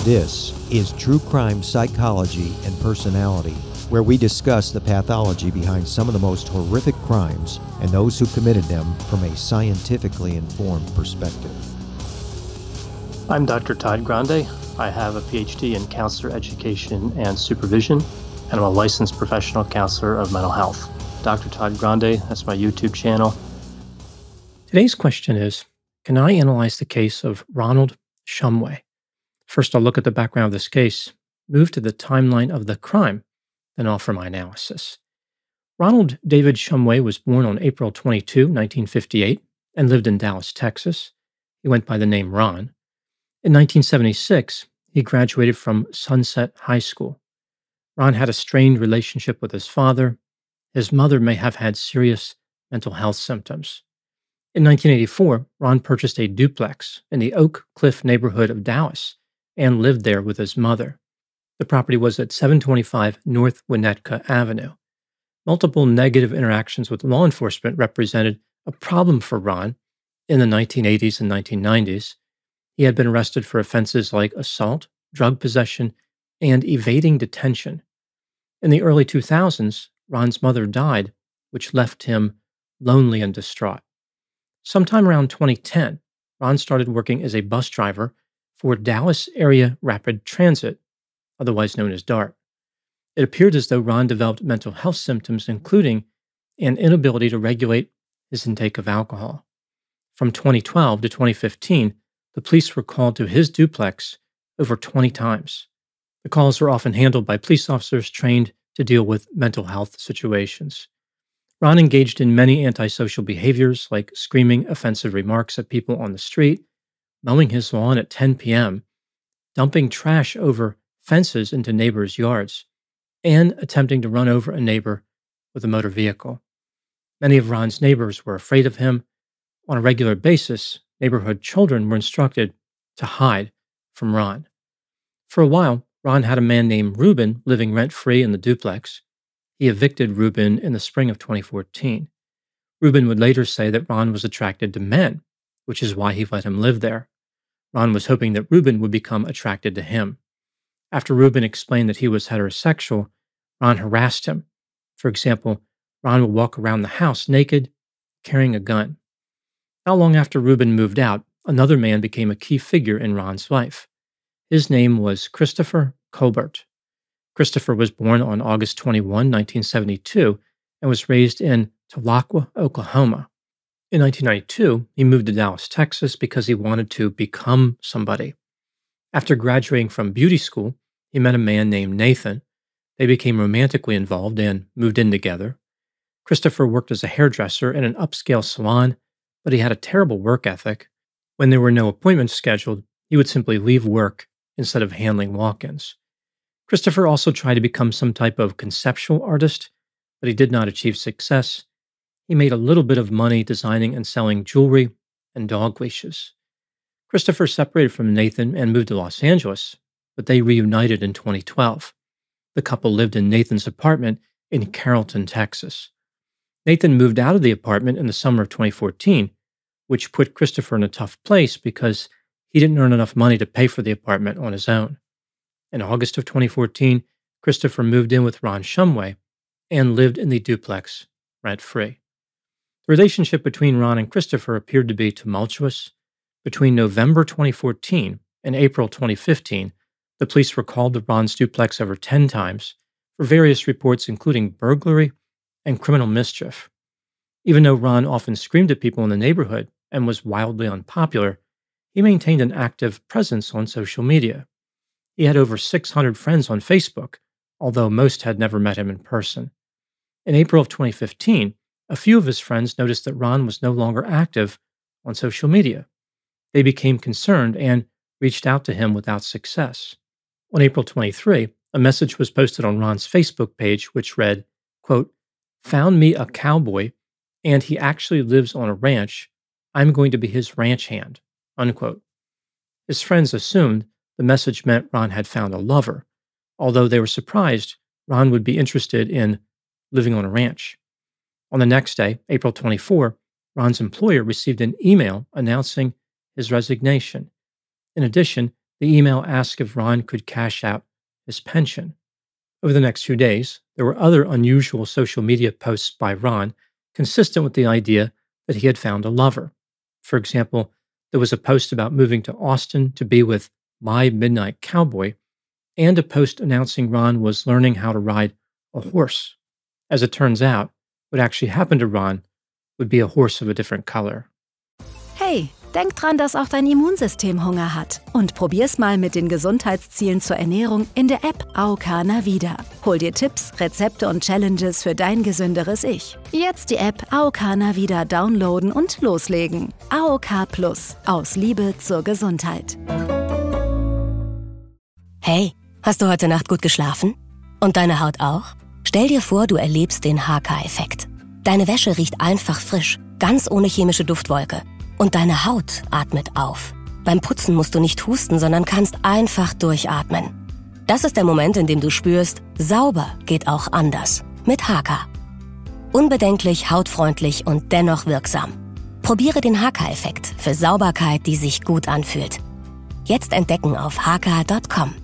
This is True Crime Psychology and Personality, where we discuss the pathology behind some of the most horrific crimes and those who committed them from a scientifically informed perspective. I'm Dr. Todd Grande. I have a PhD in counselor education and supervision, and I'm a licensed professional counselor of mental health. Dr. Todd Grande, that's my YouTube channel. Today's question is, can I analyze the case of Ronald Shumway? First, I'll look at the background of this case, move to the timeline of the crime, then offer my analysis. Ronald David Shumway was born on April 22, 1958, and lived in Dallas, Texas. He went by the name Ron. In 1976, he graduated from Sunset High School. Ron had a strained relationship with his father. His mother may have had serious mental health symptoms. In 1984, Ron purchased a duplex in the Oak Cliff neighborhood of Dallas and lived there with his mother. The property was at 725 North Winnetka Avenue. Multiple negative interactions with law enforcement represented a problem for Ron in the 1980s and 1990s. He had been arrested for offenses like assault, drug possession, and evading detention. In the early 2000s, Ron's mother died, which left him lonely and distraught. Sometime around 2010, Ron started working as a bus driver for Dallas Area Rapid Transit, otherwise known as DART. It appeared as though Ron developed mental health symptoms, including an inability to regulate his intake of alcohol. From 2012 to 2015, the police were called to his duplex over 20 times. The calls were often handled by police officers trained to deal with mental health situations. Ron engaged in many antisocial behaviors like screaming offensive remarks at people on the street, mowing his lawn at 10 p.m., dumping trash over fences into neighbors' yards, and attempting to run over a neighbor with a motor vehicle. Many of Ron's neighbors were afraid of him. On a regular basis, neighborhood children were instructed to hide from Ron. For a while, Ron had a man named Ruben living rent-free in the duplex. He evicted Ruben in the spring of 2014. Ruben would later say that Ron was attracted to men, which is why he let him live there. Ron was hoping that Ruben would become attracted to him. After Ruben explained that he was heterosexual, Ron harassed him. For example, Ron would walk around the house naked, carrying a gun. Not long after Ruben moved out, another man became a key figure in Ron's life. His name was Christopher Colbert. Christopher was born on August 21, 1972, and was raised in Tahlequah, Oklahoma. In 1992, he moved to Dallas, Texas, because he wanted to become somebody. After graduating from beauty school, he met a man named Nathan. They became romantically involved and moved in together. Christopher worked as a hairdresser in an upscale salon, but he had a terrible work ethic. When there were no appointments scheduled, he would simply leave work instead of handling walk-ins. Christopher also tried to become some type of conceptual artist, but he did not achieve success. He made a little bit of money designing and selling jewelry and dog leashes. Christopher separated from Nathan and moved to Los Angeles, but they reunited in 2012. The couple lived in Nathan's apartment in Carrollton, Texas. Nathan moved out of the apartment in the summer of 2014, which put Christopher in a tough place because he didn't earn enough money to pay for the apartment on his own. In August of 2014, Christopher moved in with Ron Shumway and lived in the duplex rent-free. The relationship between Ron and Christopher appeared to be tumultuous. Between November 2014 and April 2015, the police were called to Ron's duplex over 10 times for various reports including burglary and criminal mischief. Even though Ron often screamed at people in the neighborhood and was wildly unpopular, he maintained an active presence on social media. He had over 600 friends on Facebook, although most had never met him in person. In April of 2015, a few of his friends noticed that Ron was no longer active on social media. They became concerned and reached out to him without success. On April 23, a message was posted on Ron's Facebook page which read, quote, "Found me a cowboy, and he actually lives on a ranch. I'm going to be his ranch hand," unquote. His friends assumed the message meant Ron had found a lover, although they were surprised Ron would be interested in living on a ranch. On the next day, April 24, Ron's employer received an email announcing his resignation. In addition, The email asked if Ron could cash out his pension. Over the next few days, there were other unusual social media posts by Ron consistent with the idea that he had found a lover. For example, there was a post about moving to Austin to be with My Midnight Cowboy, and a post announcing Ron was learning how to ride a horse. As it turns out, what actually happened to Ron would be a horse of a different color. Hey, denk dran, dass auch dein Immunsystem Hunger hat. Und probier's mal mit den Gesundheitszielen zur Ernährung in der App AOK Navida. Hol dir Tipps, Rezepte und Challenges für dein gesünderes Ich. Jetzt die App AOK Navida downloaden und loslegen. AOK Plus. Aus Liebe zur Gesundheit. Hey, hast du heute Nacht gut geschlafen? Und deine Haut auch? Stell dir vor, du erlebst den HK-Effekt. Deine Wäsche riecht einfach frisch, ganz ohne chemische Duftwolke. Und deine Haut atmet auf. Beim Putzen musst du nicht husten, sondern kannst einfach durchatmen. Das ist der Moment, in dem du spürst, sauber geht auch anders. Mit HK. Unbedenklich, hautfreundlich und dennoch wirksam. Probiere den HK-Effekt für Sauberkeit, die sich gut anfühlt. Jetzt entdecken auf hk.com.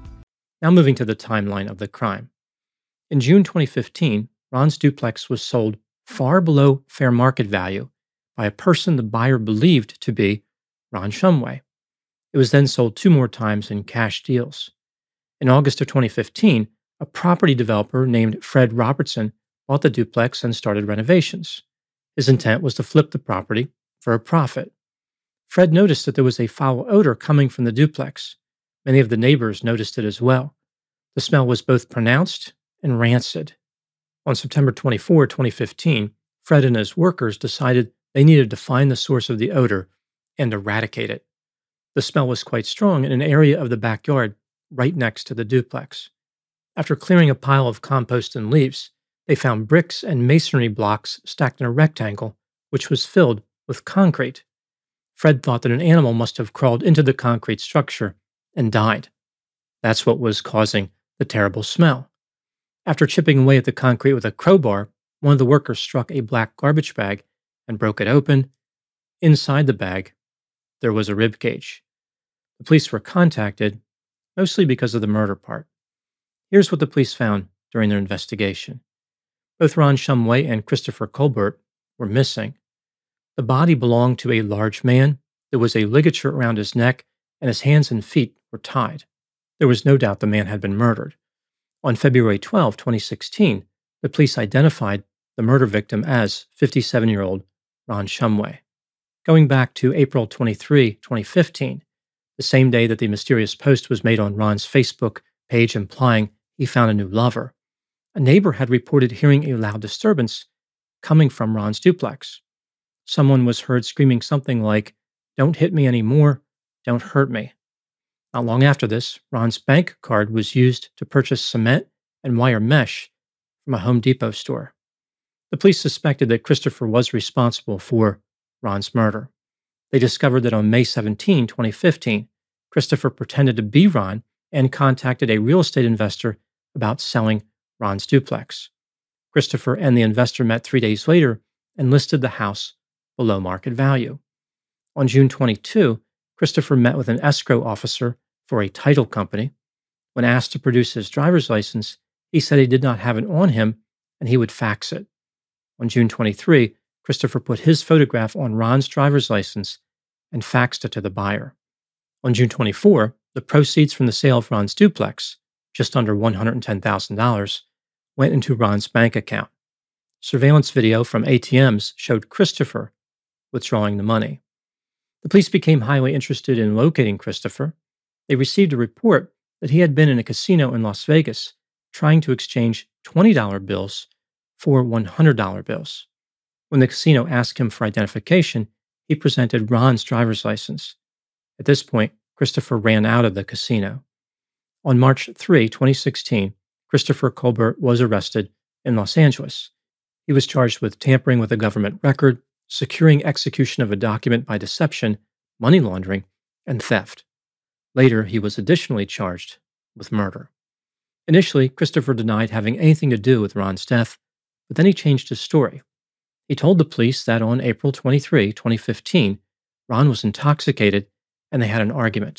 Now moving to the timeline of the crime. In June 2015, Ron's duplex was sold far below fair market value by a person the buyer believed to be Ron Shumway. It was then sold 2 more times in cash deals. In August of 2015, a property developer named Fred Robertson bought the duplex and started renovations. His intent was to flip the property for a profit. Fred noticed that there was a foul odor coming from the duplex. Many of the neighbors noticed it as well. The smell was both pronounced and rancid. On September 24, 2015, Fred and his workers decided they needed to find the source of the odor and eradicate it. The smell was quite strong in an area of the backyard right next to the duplex. After clearing a pile of compost and leaves, they found bricks and masonry blocks stacked in a rectangle, which was filled with concrete. Fred thought that an animal must have crawled into the concrete structure and died. That's what was causing the terrible smell. After chipping away at the concrete with a crowbar, one of the workers struck a black garbage bag and broke it open. Inside the bag, there was a rib cage. The police were contacted, mostly because of the murder part. Here's what the police found during their investigation. Both Ron Shumway and Christopher Colbert were missing. The body belonged to a large man. There was a ligature around his neck, and his hands and feet were tied. There was no doubt the man had been murdered. On February 12, 2016, the police identified the murder victim as 57-year-old Ron Shumway. Going back to April 23, 2015, the same day that the mysterious post was made on Ron's Facebook page implying he found a new lover, a neighbor had reported hearing a loud disturbance coming from Ron's duplex. Someone was heard screaming something like, "Don't hit me anymore, don't hurt me." Not long after this, Ron's bank card was used to purchase cement and wire mesh from a Home Depot store. The police suspected that Christopher was responsible for Ron's murder. They discovered that on May 17, 2015, Christopher pretended to be Ron and contacted a real estate investor about selling Ron's duplex. Christopher and the investor met 3 days later and listed the house below market value. On June 22, Christopher met with an escrow officer for a title company. When asked to produce his driver's license, he said he did not have it on him and he would fax it. On June 23, Christopher put his photograph on Ron's driver's license and faxed it to the buyer. On June 24, the proceeds from the sale of Ron's duplex, just under $110,000, went into Ron's bank account. Surveillance video from ATMs showed Christopher withdrawing the money. The police became highly interested in locating Christopher. They received a report that he had been in a casino in Las Vegas trying to exchange $20 bills for $100 bills. When the casino asked him for identification, he presented Ron's driver's license. At this point, Christopher ran out of the casino. On March 3, 2016, Christopher Colbert was arrested in Los Angeles. He was charged with tampering with a government record, securing execution of a document by deception, money laundering, and theft. Later, he was additionally charged with murder. Initially, Christopher denied having anything to do with Ron's death, but then he changed his story. He told the police that on April 23, 2015, Ron was intoxicated and they had an argument.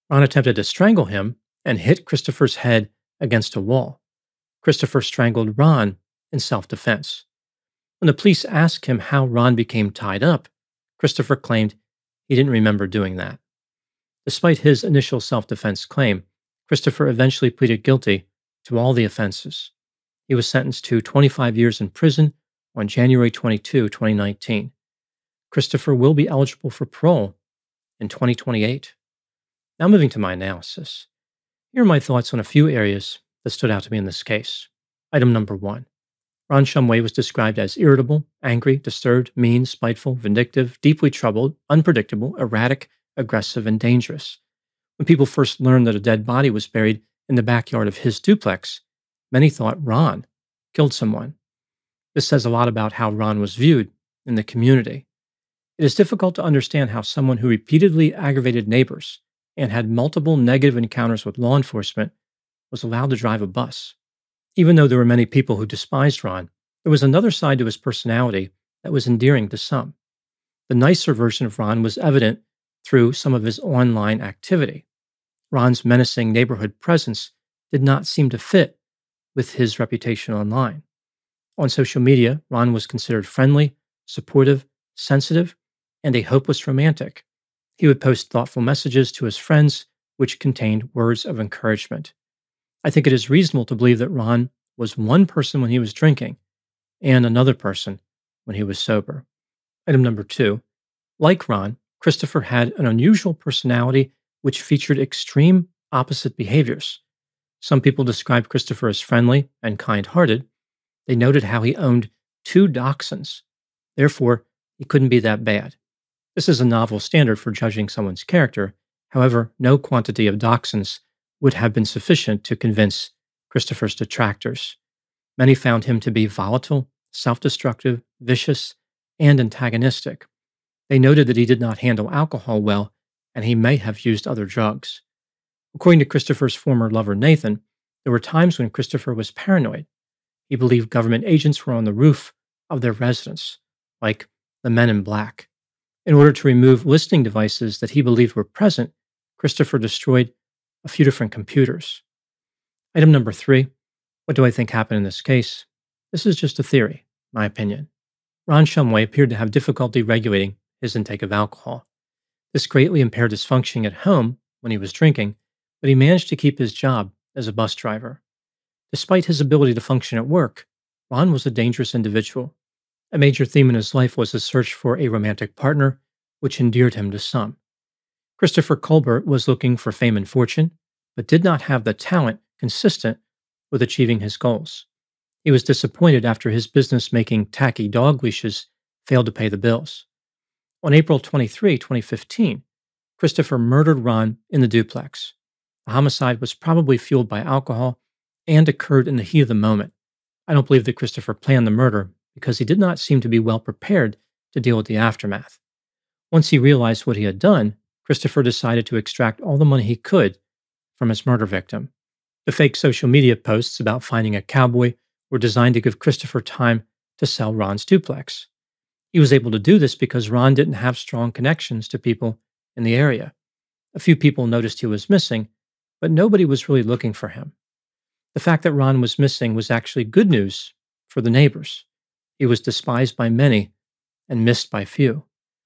Ron attempted to strangle him and hit Christopher's head against a wall. Christopher strangled Ron in self-defense. When the police asked him how Ron became tied up, Christopher claimed he didn't remember doing that. Despite his initial self-defense claim, Christopher eventually pleaded guilty to all the offenses. He was sentenced to 25 years in prison on January 22, 2019. Christopher will be eligible for parole in 2028. Now moving to my analysis. Here are my thoughts on a few areas that stood out to me in this case. Item number 1. Ron Shumway was described as irritable, angry, disturbed, mean, spiteful, vindictive, deeply troubled, unpredictable, erratic, aggressive, and dangerous. When people first learned that a dead body was buried in the backyard of his duplex, many thought Ron killed someone. This says a lot about how Ron was viewed in the community. It is difficult to understand how someone who repeatedly aggravated neighbors and had multiple negative encounters with law enforcement was allowed to drive a bus. Even though there were many people who despised Ron, there was another side to his personality that was endearing to some. The nicer version of Ron was evident through some of his online activity. Ron's menacing neighborhood presence did not seem to fit with his reputation online. On social media, Ron was considered friendly, supportive, sensitive, and a hopeless romantic. He would post thoughtful messages to his friends, which contained words of encouragement. I think it is reasonable to believe that Ron was one person when he was drinking and another person when he was sober. Item number 2. Like Ron, Christopher had an unusual personality which featured extreme opposite behaviors. Some people described Christopher as friendly and kind-hearted. They noted how he owned 2 dachshunds. Therefore, he couldn't be that bad. This is a novel standard for judging someone's character. However, no quantity of dachshunds would have been sufficient to convince Christopher's detractors. Many found him to be volatile, self-destructive, vicious, and antagonistic. They noted that he did not handle alcohol well, and he may have used other drugs. According to Christopher's former lover, Nathan, there were times when Christopher was paranoid. He believed government agents were on the roof of their residence, like the Men in Black. In order to remove listening devices that he believed were present, Christopher destroyed a few different computers. Item number 3. What do I think happened in this case? This is just a theory, my opinion. Ron Shumway appeared to have difficulty regulating his intake of alcohol. This greatly impaired his functioning at home when he was drinking, but he managed to keep his job as a bus driver. Despite his ability to function at work, Ron was a dangerous individual. A major theme in his life was his search for a romantic partner, which endeared him to some. Christopher Colbert was looking for fame and fortune, but did not have the talent consistent with achieving his goals. He was disappointed after his business making tacky dog leashes failed to pay the bills. On April 23, 2015, Christopher murdered Ron in the duplex. The homicide was probably fueled by alcohol and occurred in the heat of the moment. I don't believe that Christopher planned the murder because he did not seem to be well prepared to deal with the aftermath. Once he realized what he had done, Christopher decided to extract all the money he could from his murder victim. The fake social media posts about finding a cowboy were designed to give Christopher time to sell Ron's duplex. He was able to do this because Ron didn't have strong connections to people in the area. A few people noticed he was missing, but nobody was really looking for him. The fact that Ron was missing was actually good news for the neighbors. He was despised by many and missed by few.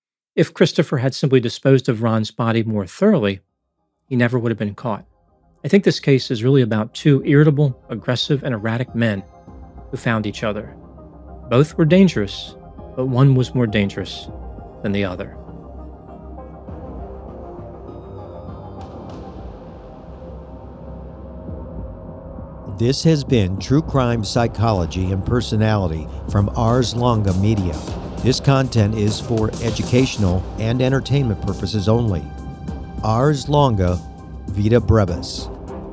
If Christopher had simply disposed of Ron's body more thoroughly, he never would have been caught. I think this case is really about 2 irritable, aggressive, and erratic men who found each other. Both were dangerous, but one was more dangerous than the other. This has been True Crime Psychology and Personality from Ars Longa Media. This content is for educational and entertainment purposes only. Ars Longa Vita Brevis.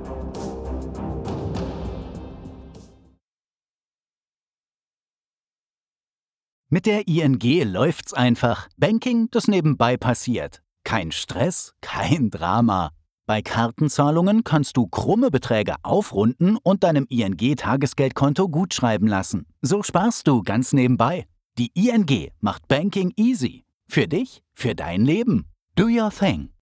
Mit der ING läuft's einfach. Banking, das nebenbei passiert. Kein Stress, kein Drama. Bei Kartenzahlungen kannst du krumme Beträge aufrunden und deinem ING-Tagesgeldkonto gutschreiben lassen. So sparst du ganz nebenbei. Die ING macht Banking easy. Für dich, für dein Leben. Do your thing.